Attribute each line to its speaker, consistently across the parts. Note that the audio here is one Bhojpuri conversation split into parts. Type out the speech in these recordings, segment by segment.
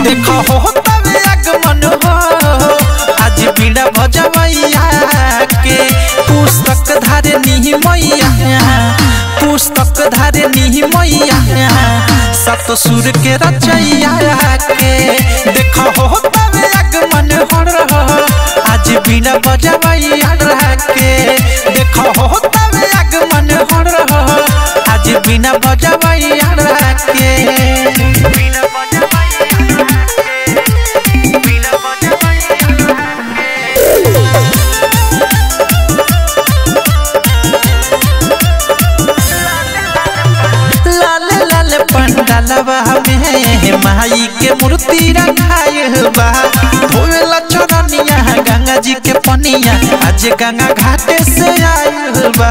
Speaker 1: देखो हो तबे आगमन हो आज बीड़ा बजवैया के पुस्तक धारे नी मैया पुस्तक धारे नी मैया सत सुर के रचैया के देखो हो तबे आगमन हो आज बीड़ा बजवैया के देखो हो तबे आगमन हो आज बीड़ा बजवैया के पंडालवा में माई के मूर्ति रखायल बा धोवेला चरनिया गंगा जी के पनिया आज गंगा घाटे से आयल बा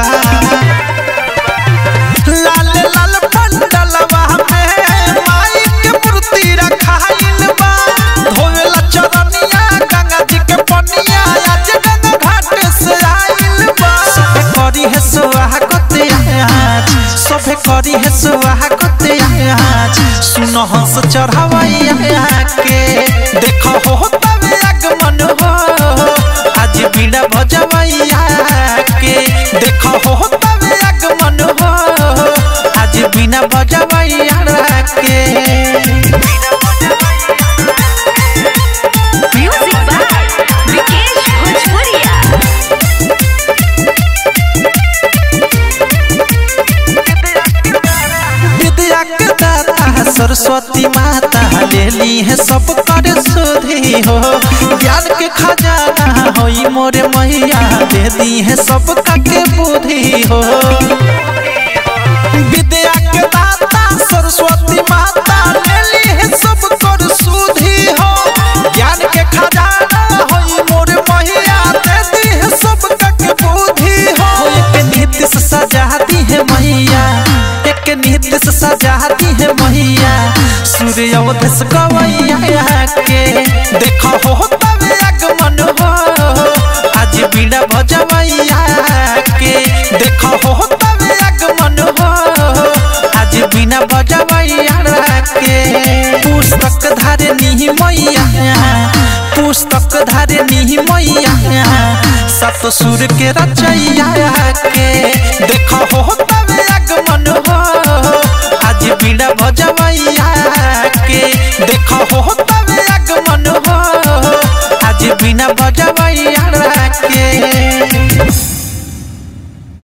Speaker 1: लाल लाल पंडालवा में माई के मूर्ति रखायल बा धोवेला चरनिया गंगा जी के पनिया आज गंगा घाटे से आयल बा सबे करी है स्वागत आज सबे करी है स्वागत आज सुनो हंस चढ़ावैया के देखो हो तबे आगमन हो आज बीड़ा बजवैया के देखो हो तबे आगमन हो आज बीड़ा बजवैया के सरस्वती माता लेली है सब कर सुधी हो ज्ञान के खजाना होई मोरे मैया दे दी है सब के बुद्धि हो विद्या के दाता सरस्वती माता लेली है सब कर सुधी हो ज्ञान के खजाना होई मोरे मैया दे दी है सब के बुद्धि हो एक नीति से सजाती है मैया एक नीति से सजाती है मैया सूर्य अवधस गवैया के देखो हो तबे आगमन हो आज बीड़ा बजवैया के देखो हो तबे आगमन हो आज बीड़ा बजवैया के पुस्तक धारे नी मैया पुस्तक धारे नी मैया सत सुर के रचैया के देखो हो तबे आगमन हो आज बीड़ा बजवैया के देखो हो तबे आगमन हो आज बीड़ा बजवैया के।